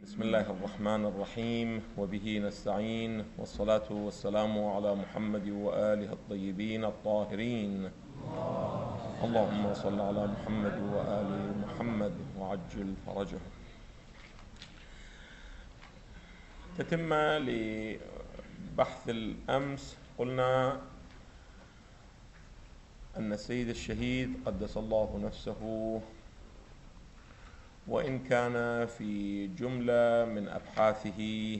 بسم الله الرحمن الرحيم، وبه نستعين، والصلاة والسلام على محمد وآله الطيبين الطاهرين. اللهم صل على محمد وآل محمد وعجل فرجه. تتمة لبحث الأمس، قلنا أن السيد الشهيد قدس الله نفسه، وإن كان في جملة من أبحاثه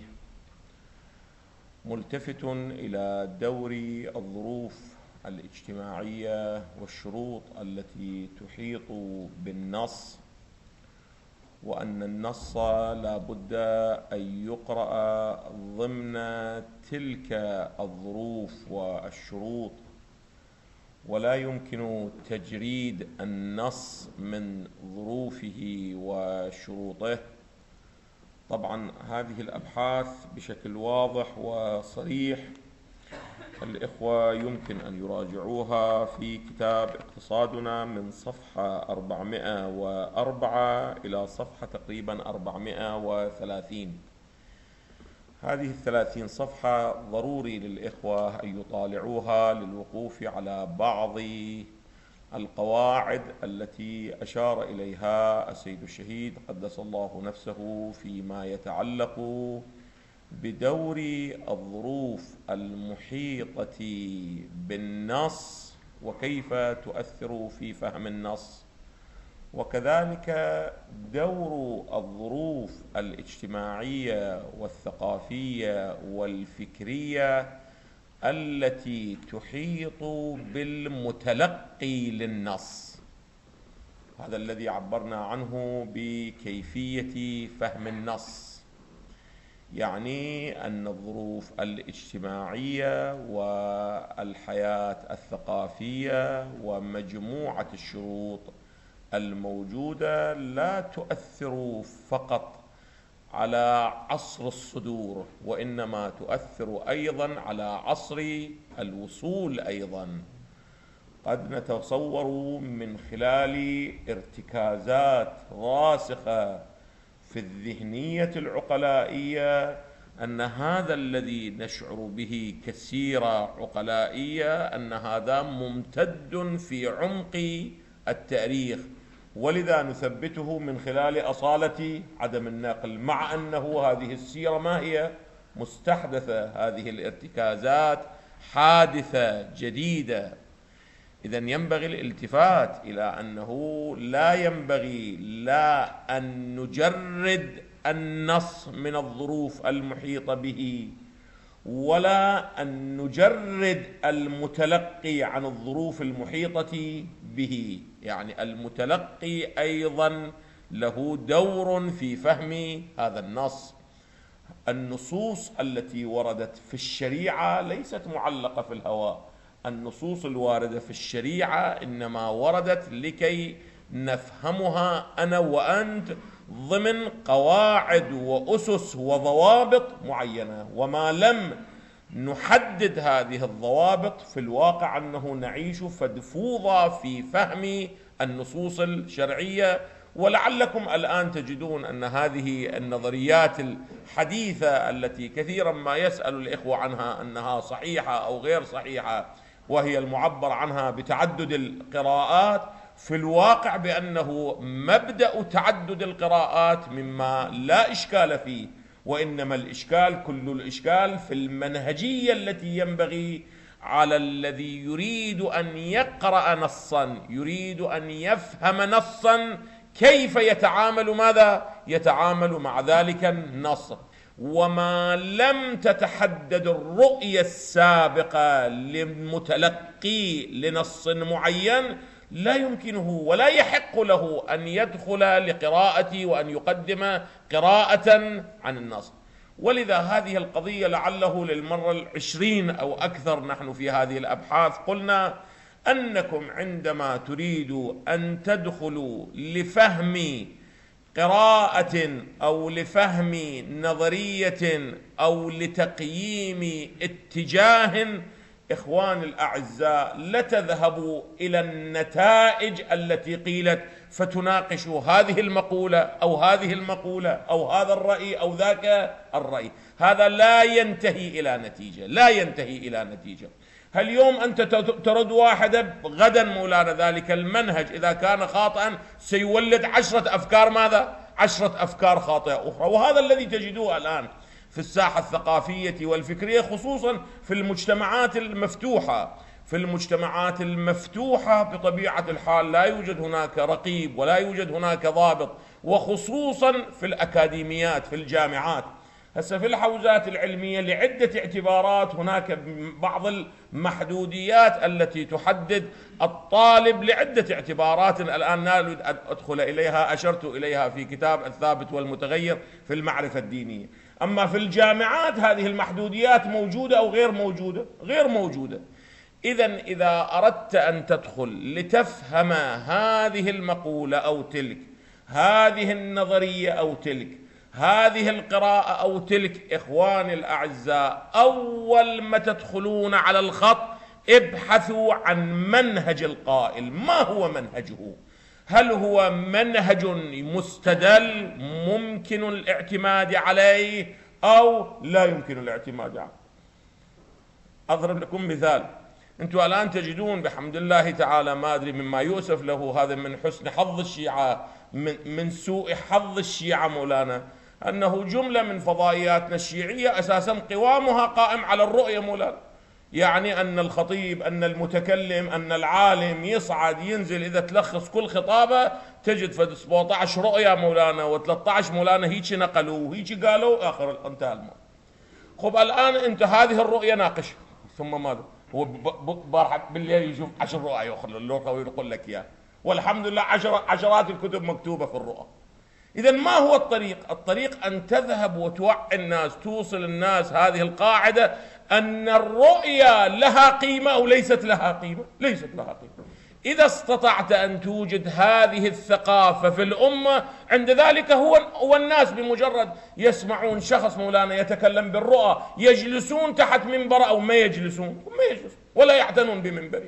ملتفت إلى دور الظروف الاجتماعية والشروط التي تحيط بالنص، وأن النص لا بد أن يقرأ ضمن تلك الظروف والشروط، ولا يمكن تجريد النص من ظروفه وشروطه. طبعا هذه الأبحاث بشكل واضح وصريح الإخوة يمكن أن يراجعوها في كتاب اقتصادنا من صفحة 404 إلى صفحة تقريبا 430. هذه 30 صفحة ضروري للإخوة أن يطالعوها للوقوف على بعض القواعد التي أشار إليها السيد الشهيد قدس الله نفسه فيما يتعلق بدور الظروف المحيطة بالنص وكيف تؤثر في فهم النص، وكذلك دور الظروف الاجتماعية والثقافية والفكرية التي تحيط بالمتلقي للنص. هذا الذي عبرنا عنه بكيفية فهم النص، يعني أن الظروف الاجتماعية والحياة الثقافية ومجموعة الشروط الموجودة لا تؤثر فقط على عصر الصدور، وإنما تؤثر أيضا على عصر الوصول. أيضا قد نتصور من خلال ارتكازات راسخة في الذهنية العقلائية أن هذا الذي نشعر به كسيرة عقلائية أن هذا ممتد في عمق التاريخ، ولذا نثبته من خلال أصالة عدم النقل، مع أنه هذه السيرة ما هي مستحدثة، هذه الارتكازات حادثة جديدة. إذن ينبغي الالتفات إلى أنه لا ينبغي لا أن نجرد النص من الظروف المحيطة به، ولا أن نجرد المتلقي عن الظروف المحيطة به. يعني المتلقي أيضا له دور في فهم هذا النص. النصوص التي وردت في الشريعة ليست معلقة في الهواء، النصوص الواردة في الشريعة إنما وردت لكي نفهمها أنا وأنت ضمن قواعد وأسس وضوابط معينة، وما لم نحدد هذه الضوابط في الواقع أنه نعيش فدفوضة في فهم النصوص الشرعية. ولعلكم الآن تجدون أن هذه النظريات الحديثة التي كثيرا ما يسأل الإخوة عنها أنها صحيحة أو غير صحيحة، وهي المعبر عنها بتعدد القراءات، في الواقع بأنه مبدأ تعدد القراءات مما لا إشكال فيه، وإنما الإشكال كل الإشكال في المنهجية التي ينبغي على الذي يريد أن يقرأ نصا، يريد أن يفهم نصا، كيف يتعامل ماذا؟ يتعامل مع ذلك النص. وما لم تتحدد الرؤية السابقة للمتلقي لنص معين لا يمكنه ولا يحق له أن يدخل لقراءة وأن يقدم قراءة عن النص. ولذا هذه القضية لعله للمرة 20 أو أكثر نحن في هذه الأبحاث قلنا أنكم عندما تريدوا أن تدخلوا لفهم قراءة أو لفهم نظرية أو لتقييم اتجاه، إخوان الأعزاء لتذهبوا إلى النتائج التي قيلت فتناقشوا هذه المقولة أو هذه المقولة أو هذا الرأي أو ذاك الرأي. هذا لا ينتهي إلى نتيجة، لا ينتهي إلى نتيجة. اليوم أنت ترد واحدة، غدا مولانا ذلك المنهج إذا كان خاطئا سيولد 10 أفكار ماذا؟ 10 أفكار خاطئة أخرى. وهذا الذي تجدوه الآن في الساحة الثقافية والفكرية، خصوصا في المجتمعات المفتوحة. في المجتمعات المفتوحة بطبيعة الحال لا يوجد هناك رقيب ولا يوجد هناك ضابط، وخصوصا في الأكاديميات في الجامعات. هسه في الحوزات العلمية لعدة اعتبارات هناك بعض المحدوديات التي تحدد الطالب لعدة اعتبارات الآن لا أريد أن أدخل إليها، أشرت إليها في كتاب الثابت والمتغير في المعرفة الدينية. أما في الجامعات هذه المحدوديات موجودة أو غير موجودة؟ غير موجودة. إذا أردت أن تدخل لتفهم هذه المقولة أو تلك، هذه النظرية أو تلك، هذه القراءة أو تلك، إخواني الأعزاء، أول ما تدخلون على الخط ابحثوا عن منهج القائل. ما هو منهجه؟ هل هو منهج مستدل ممكن الاعتماد عليه أو لا يمكن الاعتماد عليه؟ أضرب لكم مثال. أنتم الآن تجدون بحمد الله تعالى، ما أدري مما يؤسف له، هذا من حسن حظ الشيعة، من سوء حظ الشيعة مولانا، أنه جملة من فضائياتنا الشيعية أساسا قوامها قائم على الرؤية مولانا. يعني أن الخطيب، أن المتكلم، أن العالم يصعد ينزل، إذا تلخص كل خطابة تجد فد 17 رؤية مولانا و13 مولانا هيك نقلوا وهيك قالوا، آخر انتهى الموضوع. خب الآن أنت هذه الرؤية ناقشها، ثم ماذا؟ هو بارحة بالليل يشوف 10 رؤى يقول لك إياه، والحمد لله عشرات الكتب مكتوبة في الرؤى. إذا ما هو الطريق؟ الطريق أن تذهب وتوعي الناس، توصل الناس هذه القاعدة أن الرؤيا لها قيمة أو ليست لها قيمة؟ ليست لها قيمة. إذا استطعت أن توجد هذه الثقافة في الأمة، عند ذلك هو الناس بمجرد يسمعون شخص مولانا يتكلم بالرؤى يجلسون تحت منبر أو ما يجلسون ولا يعتنون بمنبره.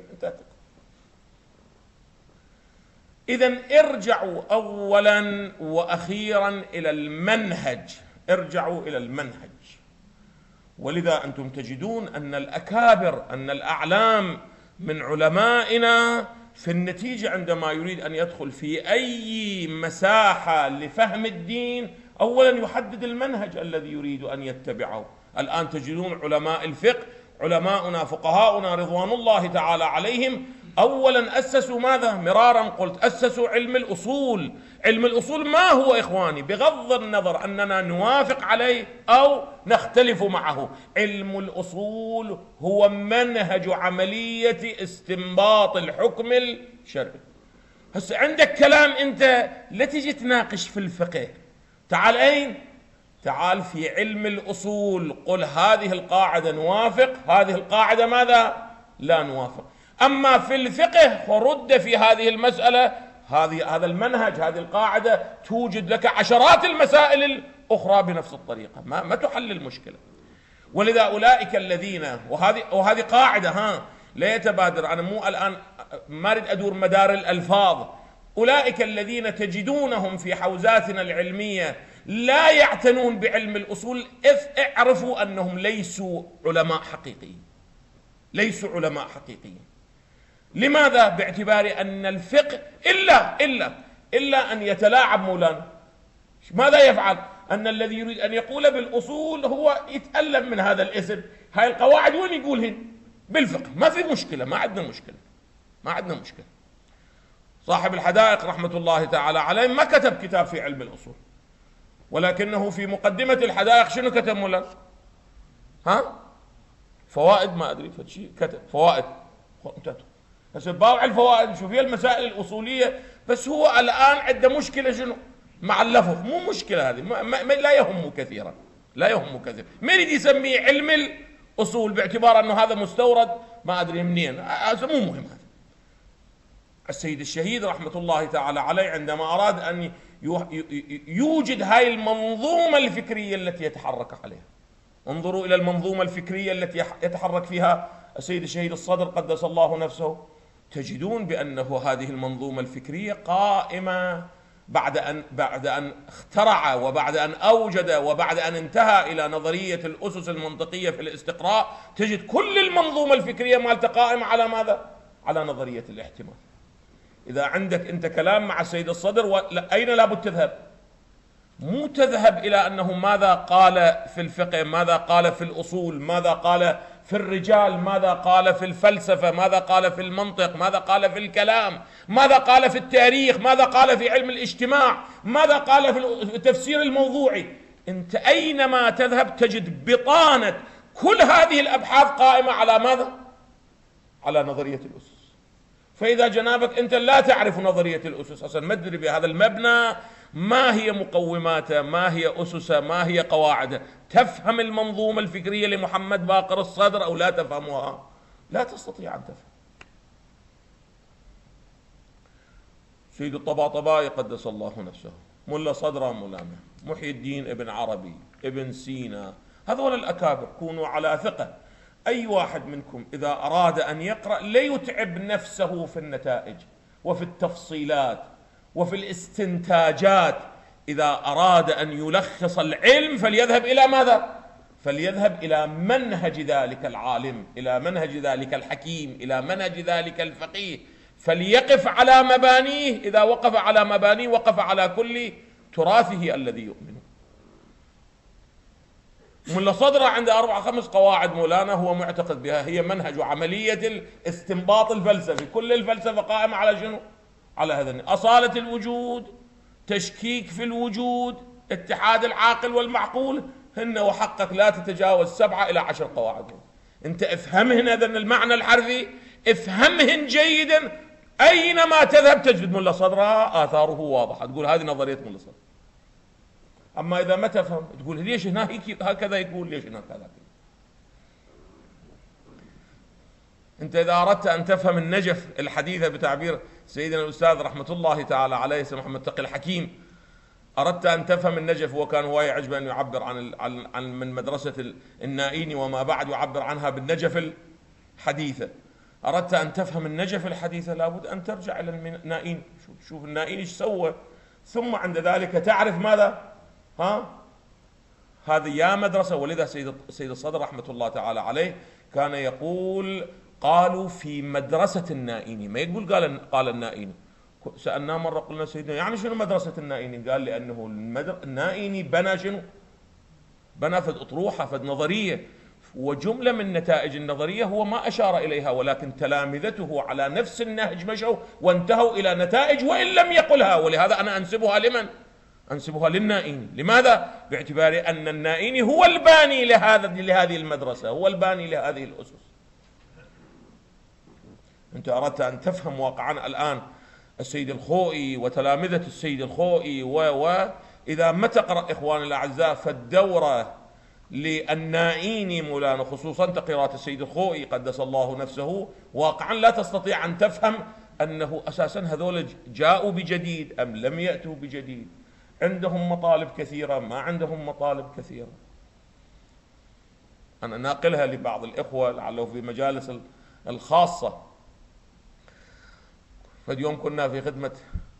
إذن ارجعوا أولا وأخيرا إلى المنهج، ارجعوا إلى المنهج. ولذا أنتم تجدون أن الأكابر، أن الأعلام من علمائنا في النتيجة عندما يريد أن يدخل في أي مساحة لفهم الدين، أولا يحدد المنهج الذي يريد أن يتبعه. الآن تجدون علماء الفقه، علماؤنا فقهاؤنا رضوان الله تعالى عليهم، أولا أسسوا ماذا؟ مرارا قلت أسسوا علم الأصول. علم الأصول ما هو إخواني؟ بغض النظر أننا نوافق عليه أو نختلف معه، علم الأصول هو منهج عملية استنباط الحكم الشرعي. هسه عندك كلام أنت لا تجي تناقش في الفقه، تعال أين؟ تعال في علم الأصول، قل هذه القاعدة نوافق، هذه القاعدة ماذا؟ لا نوافق. أما في الفقه فرد في هذه المسألة، هذا المنهج، هذه القاعدة، توجد لك عشرات المسائل الأخرى بنفس الطريقة، ما تحل المشكلة. ولذا أولئك الذين، وهذه قاعدة لا يتبادر، أنا مو الآن ما أريد أدور مدار الألفاظ، أولئك الذين تجدونهم في حوزاتنا العلمية لا يعتنون بعلم الأصول، اعرفوا أنهم ليسوا علماء حقيقيين، ليسوا علماء حقيقيين. لماذا؟ باعتبار أن الفقه إلا أن يتلاعب مولانا. ماذا يفعل؟ أن الذي يريد أن يقول بالأصول هو يتألم من هذا الاسم. هاي القواعد وين يقولهن؟ بالفقه. ما في مشكلة، ما عندنا مشكلة. صاحب الحدائق رحمة الله تعالى عليه ما كتب كتاب في علم الأصول، ولكنه في مقدمة الحدائق شنو كتب مولانا؟ فوائد، ما أدري فشي كتب فوائد. هسه باوع الفوائد شوف هي المسائل الأصولية، بس هو الآن عنده مشكلة شنو؟ مع اللفظ. مو مشكلة هذه، لا يهم كثيرا، ما يريد يسميه علم الأصول باعتبار أنه هذا مستورد ما أدري منين، هذا مو مهم. هذا السيد الشهيد رحمة الله تعالى عليه عندما أراد أن يوجد هاي المنظومة الفكرية التي يتحرك عليها، انظروا إلى المنظومة الفكرية التي يتحرك فيها السيد الشهيد الصدر قدس الله نفسه، تجدون بأنه هذه المنظومة الفكرية قائمة بعد أن اخترع وبعد أن أوجد وبعد أن انتهى إلى نظرية الأسس المنطقية في الاستقراء، تجد كل المنظومة الفكرية مالته قائمة على ماذا؟ على نظرية الاحتمال. إذا عندك أنت كلام مع السيد الصدر، أين لابد تذهب؟ مو تذهب إلى أنه ماذا قال في الفقه، ماذا قال في الأصول، ماذا قال في الرجال، ماذا قال في الفلسفة، ماذا قال في المنطق، ماذا قال في الكلام، ماذا قال في التاريخ، ماذا قال في علم الاجتماع، ماذا قال في التفسير الموضوعي. أنت أينما تذهب تجد بطانة كل هذه الأبحاث قائمة على ماذا؟ على نظرية الأسس. فإذا جنابك أنت لا تعرف نظرية الأسس أصلا، ما تدري بهذا المبنى ما هي مقوماته، ما هي أسسه، ما هي قواعده، تفهم المنظومة الفكرية لمحمد باقر الصدر أو لا تفهمها؟ لا تستطيع أن تفهم. سيد الطباطبائي قدس الله نفسه، ملا صدر مولانا، محي الدين ابن عربي، ابن سينا، هذول الأكابر كونوا على ثقة. أي واحد منكم إذا أراد أن يقرأ ليتعب نفسه في النتائج وفي التفصيلات وفي الاستنتاجات. إذا أراد أن يلخص العلم فليذهب إلى ماذا؟ فليذهب إلى منهج ذلك العالم، إلى منهج ذلك الحكيم، إلى منهج ذلك الفقيه، فليقف على مبانيه. إذا وقف على مبانيه وقف على كل تراثه الذي يؤمنه. ملا صدر عنده 4-5 قواعد مولانا هو معتقد بها، هي منهج عملية الاستنباط الفلسفي. كل الفلسفة قائمة على شنو؟ على هذا: أصالة الوجود، تشكيك في الوجود، اتحاد العاقل والمعقول. هن وحقك لا تتجاوز 7 إلى 10 قواعد. انت افهمهن هذا المعنى الحرفي، افهمهن جيدا. أينما تذهب تجد ملا صدر آثاره واضحة، تقول هذه نظرية ملا صدر. أما إذا ما تفهم تقول ليش هنا هكذا يقول، ليش هنا كذا. أنت إذا أردت أن تفهم النجف الحديثة بتعبير سيدنا الأستاذ رحمة الله تعالى عليه سيد محمد تقي الحكيم، أردت أن تفهم النجف، وكان هواية عجب أن يعبر عن من مدرسة النائيني وما بعد يعبر عنها بالنجف الحديثة. أردت أن تفهم النجف الحديثة لابد أن ترجع إلى النائيني، شوف النائيني إيش سوى، ثم عند ذلك تعرف ماذا؟ هذه يا مدرسة. ولذا سيد الصدر رحمة الله تعالى عليه كان يقول قالوا في مدرسة النائيني، ما يقول قال النائيني. سألناه مرة قلنا سيدنا يعني شنو مدرسة النائيني؟ قال لأنه النائيني بنى شنو؟ بنى فد أطروحة، فد نظرية، وجملة من نتائج النظرية هو ما أشار إليها، ولكن تلامذته على نفس النهج مشوا وانتهوا إلى نتائج وإن لم يقلها. ولهذا أنا أنسبها لمن؟ أنسبها للنائيني. لماذا؟ باعتبار أن النائيني هو الباني لهذه المدرسة، هو الباني لهذه الأسس. أنت أردت أن تفهم واقعا الآن السيد الخوئي وتلامذة السيد الخوئي إذا ما تقرأ إخواني الأعزاء فالدورة للنائيني مولانا، خصوصا تقريرات السيد الخوئي قدس الله نفسه، واقعا لا تستطيع أن تفهم أنه أساسا هذول جاءوا بجديد أم لم يأتوا بجديد. عندهم مطالب كثيرة، ما عندهم مطالب كثيرة. أنا ناقلها لبعض الإخوة لعله في مجالس الخاصة. فاليوم كنا في خدمة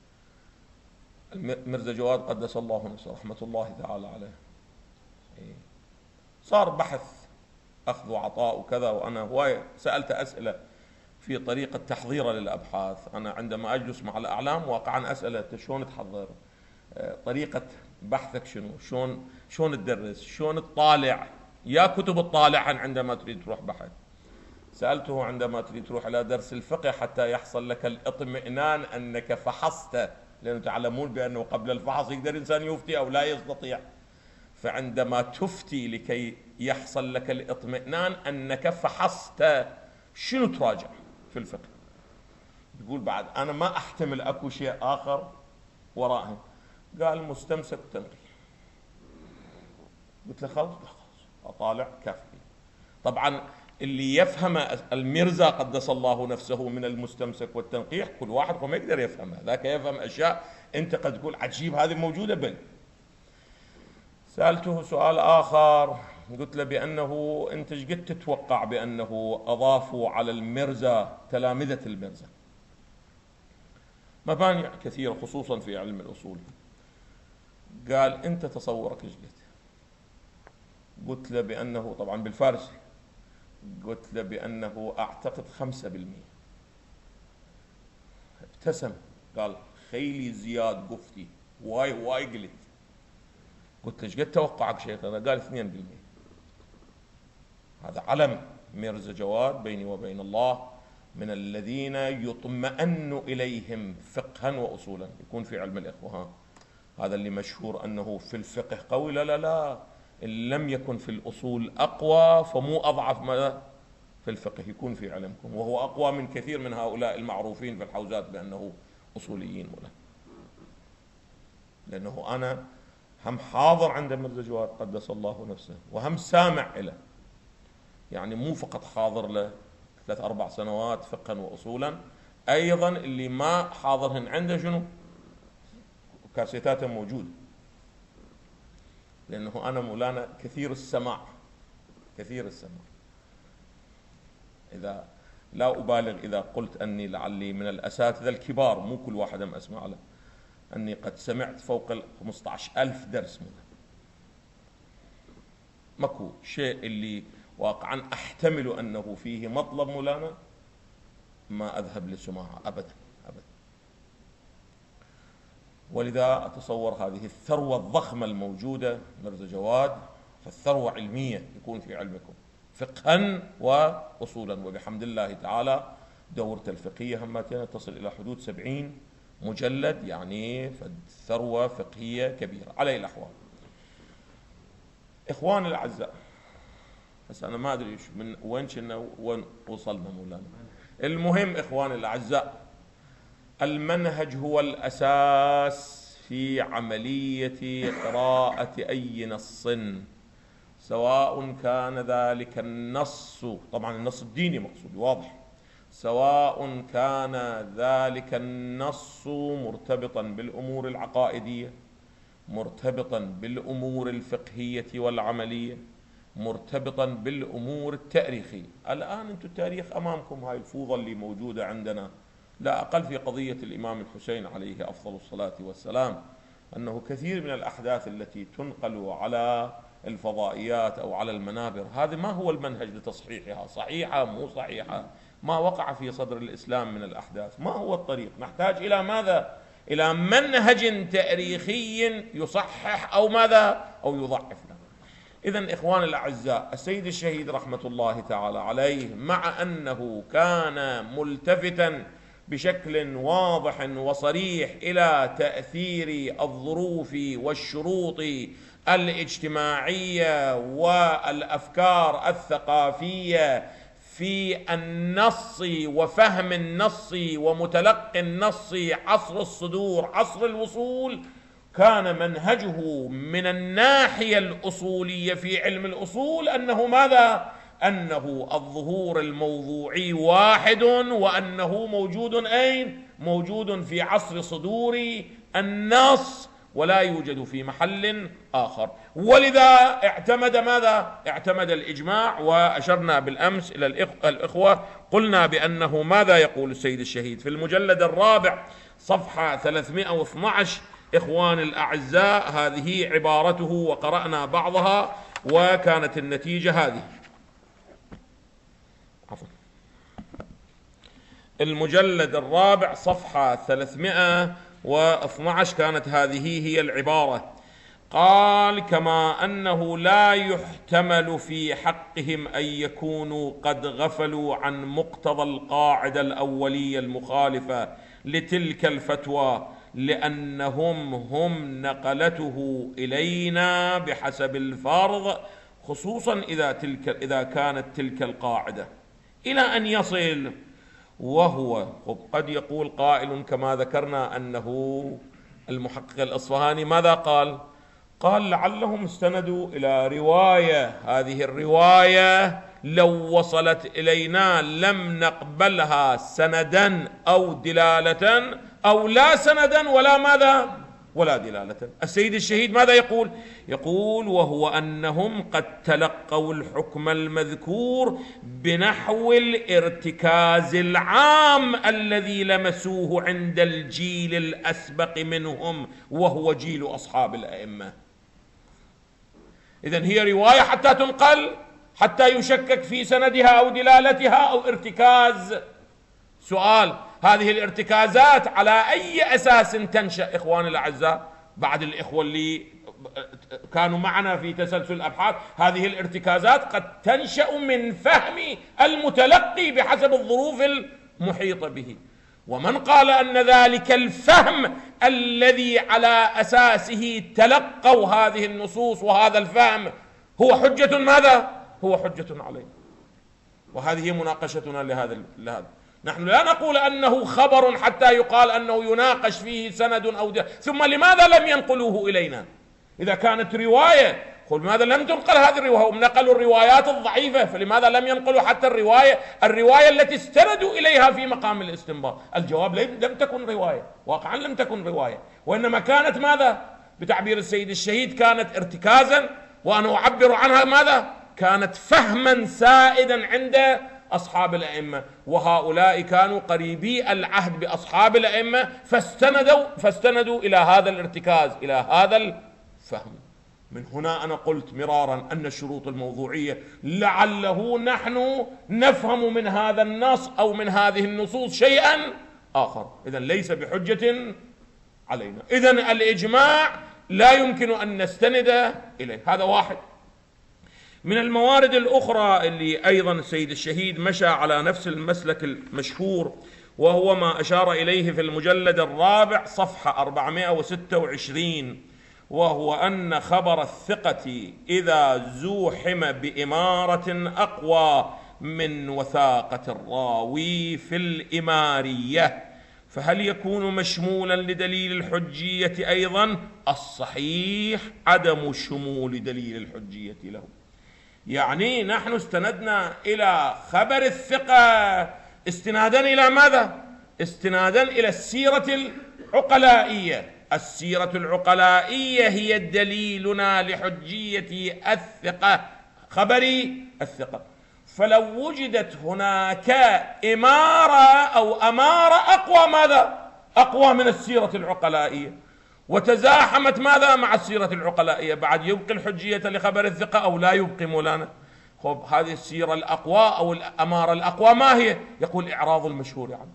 المرزا جواد قدس الله نفسه رحمة الله تعالى عليه، صار بحث أخذ وعطاء وكذا، وأنا هواية سألت أسئلة في طريقة تحضيره للأبحاث. أنا عندما أجلس مع الأعلام واقعا أسأله شلون تحضر، طريقة بحثك شنو، شلون تدرس، شلون تطالع، يا كتب تطالعها عندما تريد تروح بحث. سألته عندما تريد تروح إلى درس الفقه حتى يحصل لك الاطمئنان أنك فحصت، لأنه تعلمون بأنه قبل الفحص يقدر إنسان يفتي أو لا يستطيع. فعندما تفتي لكي يحصل لك الاطمئنان أنك فحصت، شنو تراجع في الفقه؟ تقول بعد أنا ما أحتمل أكو شيء آخر وراءه. قال مستمسك تنقي. قلت له خلاص أطالع كافي. طبعا اللي يفهم المرزا قدس الله نفسه من المستمسك والتنقيح كل واحد ما يقدر يفهمها، ذاك يفهم أشياء أنت قد تقول عجيب هذه موجودة. بل سألته سؤال آخر قلت له بأنه أنت ايش قد تتوقع بأنه أضافوا على المرزا تلامذة المرزا مباني كثيرة خصوصا في علم الأصول. قال أنت تصورك ايش قد؟ قلت له بأنه طبعا بالفارسي، قلت له بأنه أعتقد 5%. ابتسم قال خيلي زياد قفتي واي قلت. قلت له ايش قد توقعك شيخنا؟ قال 2%. هذا علم ميرزا جواد بيني وبين الله من الذين يطمئن إليهم فقها وأصولا. يكون في علم الإخوة هذا اللي مشهور أنه في الفقه قوي، لا إن لم يكن في الأصول أقوى فمو أضعف ما في الفقه يكون في علمكم، وهو أقوى من كثير من هؤلاء المعروفين في الحوزات بأنه أصوليين ولا. لأنه أنا هم حاضر عند ميرزا جواد قدس الله نفسه وهم سامع له، يعني مو فقط حاضر له 3-4 سنوات فقها وأصولا، أيضا اللي ما حاضرهن عنده شنو؟ كاسيتاته موجودة. لأنه أنا مولانا كثير السماع. إذا لا أبالغ إذا قلت أني لعلي من الأساتذة الكبار، مو كل واحد أسمع له، أني قد سمعت فوق 15,000 درس ماكو شيء اللي واقعا أحتمل أنه فيه مطلب مولانا ما أذهب لسماعه أبدا. ولذا أتصور هذه الثروة الضخمة الموجودة ميرزا جواد، فالثروة علمية يكون في علمكم فقها وأصولا، وبحمد الله تعالى دورته الفقهية همتين تصل إلى حدود 70 مجلد، يعني ثروة فقهية كبيرة. على الأحوال إخواني الأعزاء، بس أنا ما أدري من وين وصلنا مولانا. المهم إخواني الأعزاء، المنهج هو الأساس في عملية قراءة أي نص، سواء كان ذلك النص، طبعا النص الديني مقصود واضح، سواء كان ذلك النص مرتبطا بالأمور العقائدية، مرتبطا بالأمور الفقهية والعملية، مرتبطا بالأمور التاريخية. الآن أنتم التاريخ أمامكم، هاي الفوضى اللي موجودة عندنا لا أقل في قضية الإمام الحسين عليه أفضل الصلاة والسلام، أنه كثير من الأحداث التي تنقل على الفضائيات أو على المنابر، هذا ما هو المنهج لتصحيحها، صحيحة مو صحيحة، ما وقع في صدر الإسلام من الأحداث، ما هو الطريق؟ نحتاج إلى ماذا؟ إلى منهج تاريخي يصحح أو ماذا؟ أو يضعف له. إذن إخوان الأعزاء، السيد الشهيد رحمة الله تعالى عليه مع أنه كان ملتفتا بشكل واضح وصريح إلى تأثير الظروف والشروط الاجتماعية والأفكار الثقافية في النص وفهم النص ومتلقي النص عصر الصدور عصر الوصول، كان منهجه من الناحية الأصولية في علم الأصول أنه ماذا؟ أنه الظهور الموضوعي واحد، وأنه موجود أين؟ موجود في عصر صدور النص ولا يوجد في محل آخر. ولذا اعتمد ماذا؟ اعتمد الإجماع. وأشرنا بالأمس إلى الإخوة، قلنا بأنه ماذا يقول السيد الشهيد في المجلد الرابع صفحة 312. إخواني الأعزاء، هذه عبارته وقرأنا بعضها وكانت النتيجة هذه. المجلد الرابع صفحة 312 كانت هذه هي العبارة. قال: كما أنه لا يحتمل في حقهم أن يكونوا قد غفلوا عن مقتضى القاعدة الأولية المخالفة لتلك الفتوى، لأنهم هم نقلته إلينا بحسب الفرض، خصوصا إذا كانت تلك القاعدة إلى أن يصل. وهو قد يقول قائل كما ذكرنا أنه المحقق الأصفهاني ماذا قال؟ قال: لعلهم استندوا إلى رواية، هذه الرواية لو وصلت إلينا لم نقبلها سندا أو دلالة، أو لا سندا ولا ماذا ولا دلالة. السيد الشهيد ماذا يقول؟ يقول: وهو أنهم قد تلقوا الحكم المذكور بنحو الارتكاز العام الذي لمسوه عند الجيل الأسبق منهم وهو جيل أصحاب الأئمة. إذن هي رواية حتى تنقل، حتى يشكك في سندها أو دلالتها أو ارتكاز. سؤال: هذه الارتكازات على أي أساس تنشأ إخواني الأعزاء؟ بعد الإخوة اللي كانوا معنا في تسلسل الأبحاث، هذه الارتكازات قد تنشأ من فهم المتلقي بحسب الظروف المحيطة به. ومن قال أن ذلك الفهم الذي على أساسه تلقوا هذه النصوص وهذا الفهم هو حجة ماذا؟ هو حجة عليه. وهذه هي مناقشتنا لهذا. نحن لا نقول أنه خبر حتى يقال أنه يناقش فيه سند أو ثم لماذا لم ينقلوه إلينا؟ إذا كانت رواية، قل لماذا لم تنقل هذه الرواية؟ هم نقلوا الروايات الضعيفة، فلماذا لم ينقلوا حتى الرواية التي استندوا إليها في مقام الاستنباط؟ الجواب: لم تكن رواية، واقعا لم تكن رواية، وإنما كانت ماذا؟ بتعبير السيد الشهيد كانت ارتكازا، وأنا أعبر عنها ماذا؟ كانت فهما سائدا عند أصحاب الأئمة، وهؤلاء كانوا قريبي العهد بأصحاب الأئمة، فاستندوا إلى هذا الارتكاز، إلى هذا الفهم. من هنا أنا قلت مرارا أن الشروط الموضوعية لعله نحن نفهم من هذا النص أو من هذه النصوص شيئا آخر، إذن ليس بحجة علينا. إذن الإجماع لا يمكن أن نستند إليه. هذا واحد. من الموارد الأخرى اللي أيضا السيد الشهيد مشى على نفس المسلك المشهور، وهو ما أشار إليه في المجلد الرابع صفحة 426، وهو أن خبر الثقة إذا زوحم بإمارة أقوى من وثاقة الراوي في الإمارية فهل يكون مشمولا لدليل الحجية أيضا؟ الصحيح عدم شمول دليل الحجية له. يعني نحن استندنا إلى خبر الثقة استنادا إلى ماذا؟ استنادا إلى السيرة العقلائية. السيرة العقلائية هي دليلنا لحجية الثقة، خبري الثقة. فلو وجدت هناك إمارة أو أمارة أقوى ماذا؟ أقوى من السيرة العقلائية، وتزاحمت ماذا مع السيرة العقلائية، بعد يبقي الحجية لخبر الثقة أو لا يبقي مولانا؟ خب هذه السيرة الأقوى أو الأمارة الأقوى ما هي؟ يقول إعراض المشهور عنه.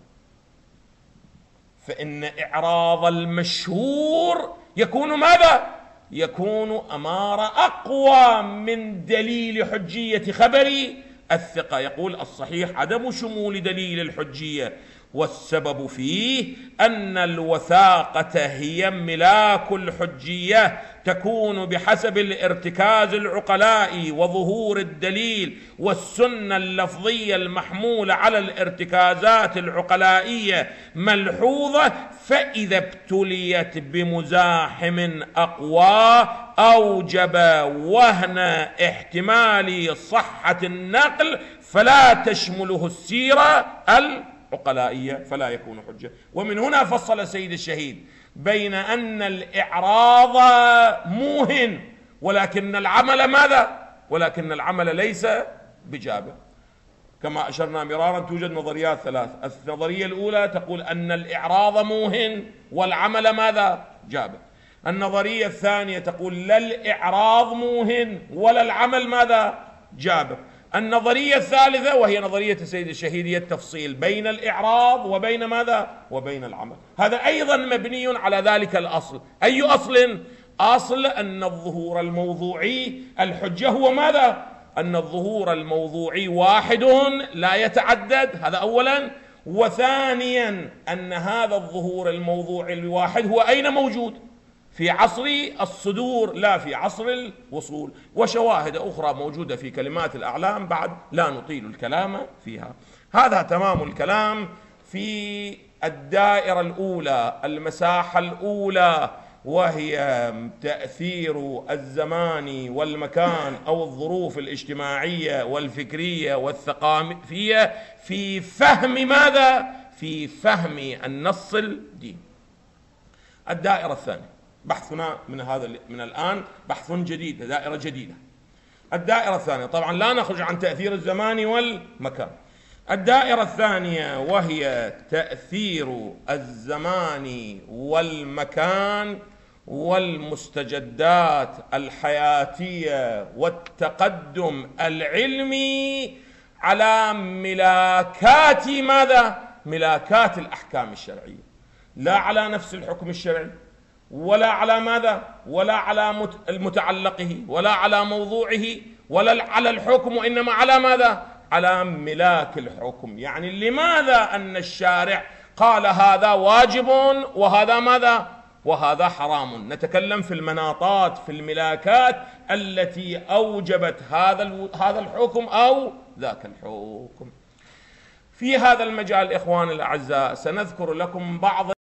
فإن إعراض المشهور يكون ماذا؟ يكون أمارة أقوى من دليل حجية خبر الثقة. يقول الصحيح عدم شمول دليل الحجية، والسبب فيه أن الوثاقة هي ملاك الحجية، تكون بحسب الارتكاز العقلائي وظهور الدليل والسنة اللفظية المحمولة على الارتكازات العقلائية ملحوظة، فإذا ابتليت بمزاحم أقوى أوجب وهن احتمال صحة النقل فلا تشمله السيرة العقلائية فلا يكون حجة. ومن هنا فصل سيد الشهيد بين أن الإعراض موهن ولكن العمل ماذا؟ ولكن العمل ليس بجابر. كما أشرنا مرارا توجد نظريات ثلاث. النظرية الأولى تقول أن الإعراض موهن والعمل ماذا؟ جابر. النظرية الثانية تقول لا الإعراض موهن ولا العمل ماذا؟ جابر. النظرية الثالثة وهي نظرية السيد الشهيد هي التفصيل بين الإعراض وبين ماذا؟ وبين العمل. هذا أيضا مبني على ذلك الأصل. أي أصل؟ أصل أن الظهور الموضوعي الحجة هو ماذا؟ أن الظهور الموضوعي واحد لا يتعدد، هذا أولا. وثانيا أن هذا الظهور الموضوعي الواحد هو أين موجود؟ في عصر الصدور لا في عصر الوصول. وشواهد أخرى موجودة في كلمات الأعلام بعد لا نطيل الكلام فيها. هذا تمام الكلام في الدائرة الأولى، المساحة الأولى، وهي تأثير الزمان والمكان أو الظروف الاجتماعية والفكرية والثقافية في فهم ماذا؟ في فهم النص الديني. الدائرة الثانية بحثنا من الآن بحث جديد، دائرة جديدة. الدائرة الثانية، طبعا لا نخرج عن تأثير الزمان والمكان. الدائرة الثانية وهي تأثير الزمان والمكان والمستجدات الحياتية والتقدم العلمي على ملاكات ماذا؟ ملاكات الأحكام الشرعية، لا على نفس الحكم الشرعي، ولا على ماذا؟ ولا على المتعلقه، ولا على موضوعه، ولا على الحكم، وإنما على ماذا؟ على ملاك الحكم. يعني لماذا أن الشارع قال هذا واجب وهذا ماذا؟ وهذا حرام. نتكلم في المناطات، في الملاكات التي أوجبت هذا الحكم أو ذاك الحكم. في هذا المجال إخواني الأعزاء سنذكر لكم بعض